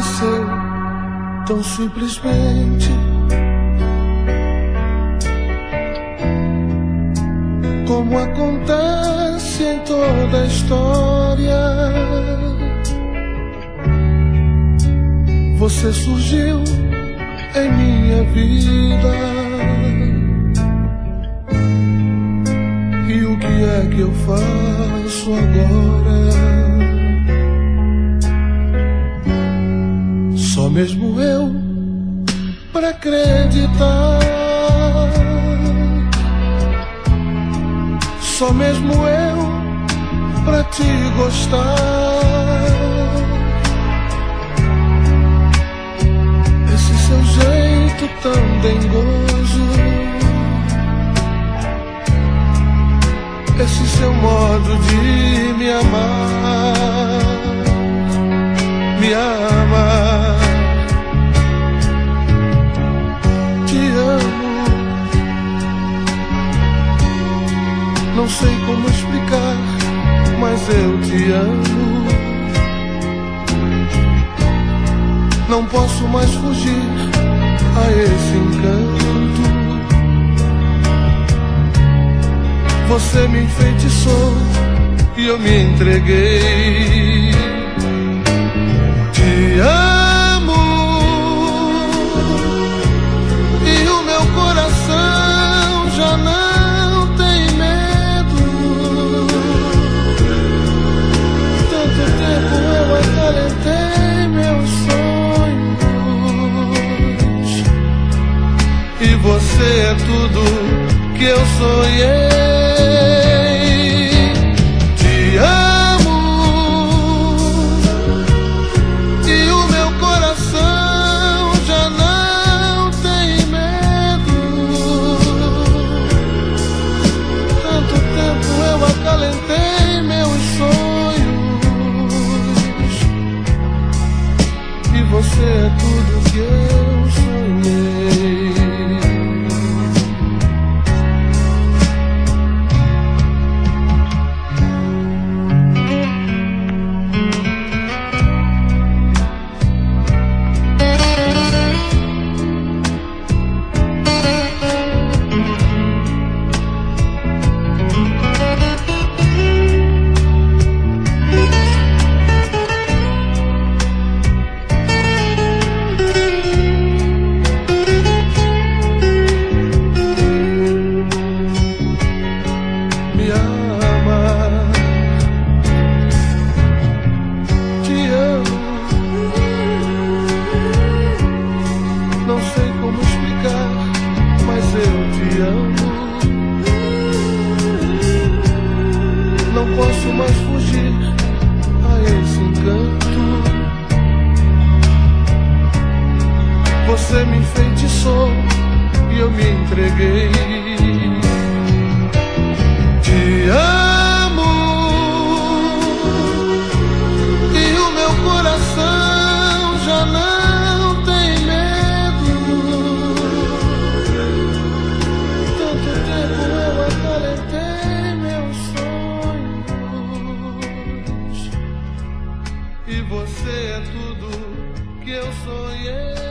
aconteceu tão simplesmente, como acontece em toda a história. Você surgiu em minha vida, e o que é que eu faço agora? Só mesmo eu pra acreditar, só mesmo eu pra te gostar. Esse seu jeito tão dengoso, esse seu modo de me amar, me amar. Te amo, não sei como explicar, mas eu te amo. Não posso mais fugir a esse encanto. Você me enfeitiçou e eu me entreguei. Te amo, e o meu coração já não tem medo. Tanto tempo eu acalentei meus sonhos, e você é tudo que eu sonhei. Acalentei meus sonhos, e você é tudo que eu sonhei. Não sei como explicar, mas eu te amo. Não posso mais fugir a esse encanto. Você me enfeitiçou e eu me entreguei. Te amo, e o meu coração já não tem medo. Tanto tempo eu acalentei meus sonhos, e você é tudo que eu sonhei.